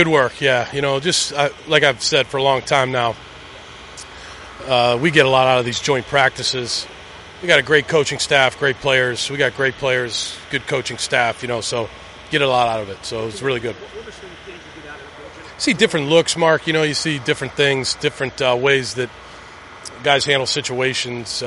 Good work, yeah. Just like I've said for a long time now, we get a lot out of these joint practices. We got a great coaching staff, great players. We got great players, good coaching staff, so get a lot out of it. So it's really good. What are some things you get out of the coaching? See different looks, Mark. You see different things, different ways that guys handle situations.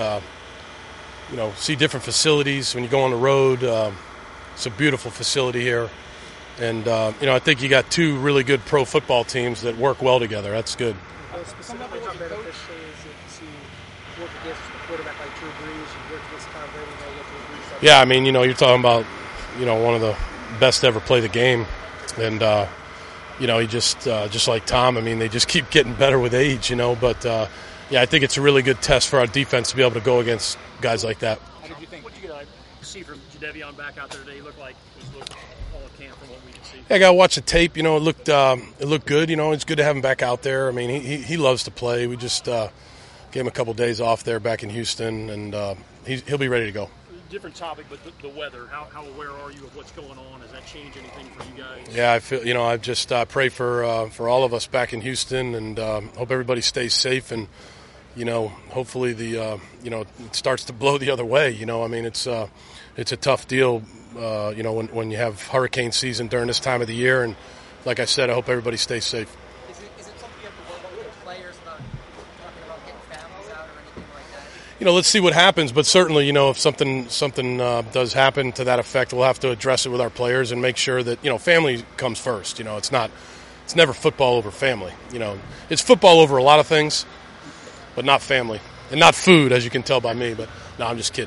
See different facilities when you go on the road. It's a beautiful facility here. And, I think you got two really good pro football teams that work well together. That's good. Specifically, how beneficial is it to work against a quarterback like Drew Brees? You work against Tom Brady, now you have Drew Brees. Yeah, I mean, you're talking about, one of the best to ever play the game. And, he just like Tom, I mean, they just keep getting better with age, But, I think it's a really good test for our defense to be able to go against guys like that. How did you think? What did you see from Jadeveon back out there today? He looked like he was all at camp from what we could see. Yeah, I got to watch the tape. It looked good. It's good to have him back out there. I mean, he loves to play. We just gave him a couple days off there back in Houston, and he'll be ready to go. Different topic, but the weather. How aware are you of what's going on? Does that change anything for you guys? Yeah, I feel. I just pray for all of us back in Houston, and hope everybody stays safe. And hopefully it starts to blow the other way. I mean, it's a tough deal. When you have hurricane season during this time of the year, and like I said, I hope everybody stays safe. Is it something you have to work with the players about talking about getting families out or anything like that? Let's see what happens, but certainly, if something does happen to that effect, we'll have to address it with our players and make sure that family comes first. It's never football over family. It's football over a lot of things, but not family and not food, as you can tell by me. But no, I'm just kidding.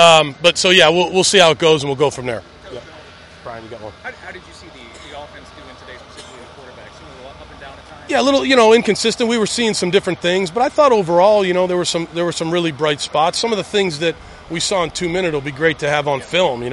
We'll see how it goes, and we'll go from there. Yeah. Brian, you got one. How did you see the offense doing today, specifically the quarterback? Seemed a little up and down at times. Yeah, a little, inconsistent. We were seeing some different things, but I thought overall, there were some really bright spots. Some of the things that we saw in 2-minute will be great to have on film,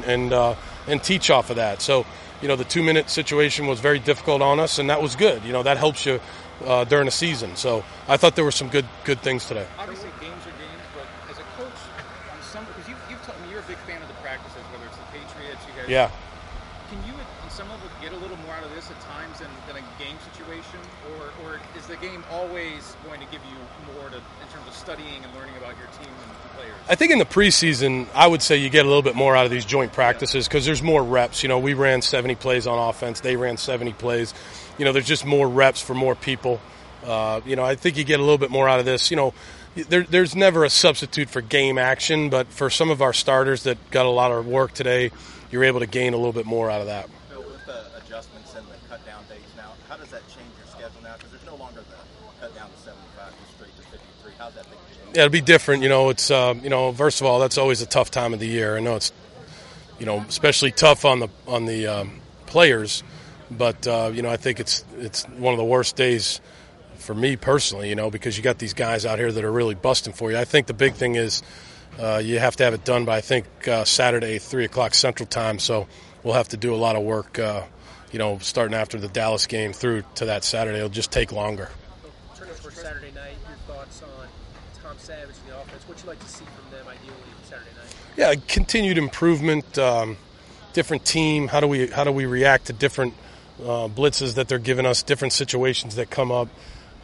and teach off of that. So, the 2-minute situation was very difficult on us, and that was good. That helps you during a season. So I thought there were some good things today. Obviously, games are games, but as a coach, because you've told me you're a big fan of the practices, whether it's the Patriots, you guys. Yeah. Can you, in some level, get a little more out of this at times than a game situation, or is the game always going to give you more in terms of studying and learning about your team and players? I think in the preseason, I would say you get a little bit more out of these joint practices because there's more reps. We ran 70 plays on offense. They ran 70 plays. There's just more reps for more people. I think you get a little bit more out of this. There's never a substitute for game action, but for some of our starters that got a lot of work today, you're able to gain a little bit more out of that. Bill, with the adjustments and the cut-down days now, how does that change your schedule now? Because there's no longer the cut-down to 75 to straight to 53. How's that big change? Yeah, it'll be different. It's first of all, that's always a tough time of the year. I know it's especially tough on the players, but I think it's one of the worst days for me personally, because you got these guys out here that are really busting for you. I think the big thing is you have to have it done by, I think, Saturday, 3 o'clock Central Time. So we'll have to do a lot of work, starting after the Dallas game through to that Saturday. It'll just take longer. Turning for Saturday night, your thoughts on Tom Savage and the offense. What you like to see from them ideally Saturday night? Yeah, continued improvement, different team. How do we react to different blitzes that they're giving us, different situations that come up.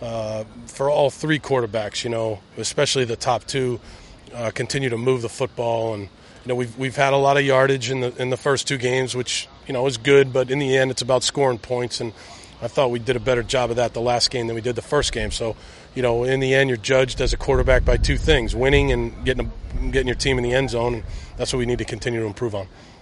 For all three quarterbacks, especially the top two, continue to move the football, and we've had a lot of yardage in the first two games, which is good, but in the end, it's about scoring points, and I thought we did a better job of that the last game than we did the first game. So, in the end, you're judged as a quarterback by two things: winning and getting your team in the end zone, and that's what we need to continue to improve on.